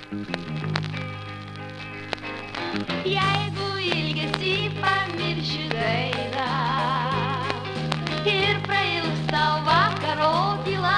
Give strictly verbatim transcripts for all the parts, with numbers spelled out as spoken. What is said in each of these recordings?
Jeigu ilgesį pamirši dainą ir prailgs tau vakaro tyla,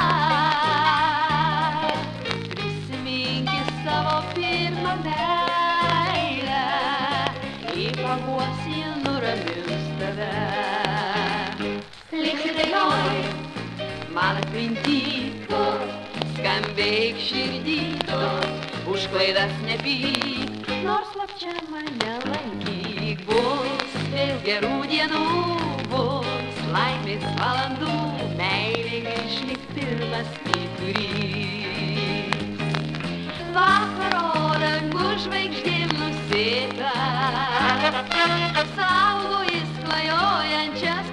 prisiminki savo pirmą meilę, į paguosį nuramins tave. Liksi dainoj, man atmintyto, skambėk širdyto, už klaidas nepyk, nors slapčia mane lankyk. Bus vėl gerų dienų, bus laimės valandų, meilė grįš lyg pirmas vyturys. Vakaro dangų žvaigždėm nusėta, saugo jis klajojančias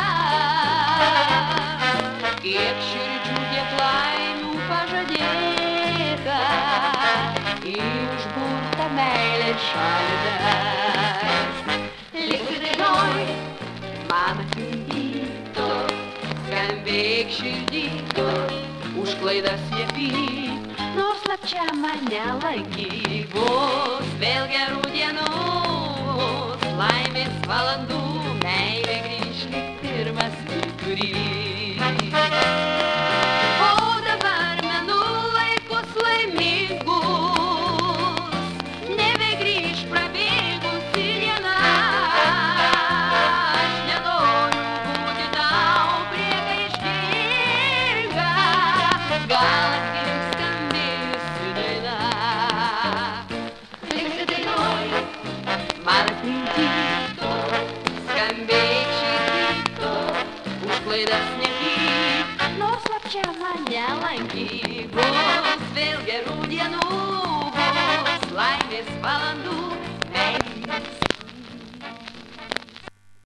poras. Kiek širdžių, tiek laimių pažadėta, į užburtą meilę šaldas. Liksi dainoj, man atmintyto, skambėk širdyto, už klaidas nepyk, nors slapčia mane lankyk. Bus vėl gerų dienų, bus laimės valandų, meilė grįš lyg pirmas vyturys. O dabar menu laikus laimingus, nebegrįš prabėgusi diena. Aš nenoriu būti tau priekaištinga, gal atgims skambėjusi daina. Liksi dainoj, man atmintyto, skambėk širdyto, už klaidas nepyk, nors slapčia mane lankyk. Bus vėl gerų dienų, bus laimės valandų,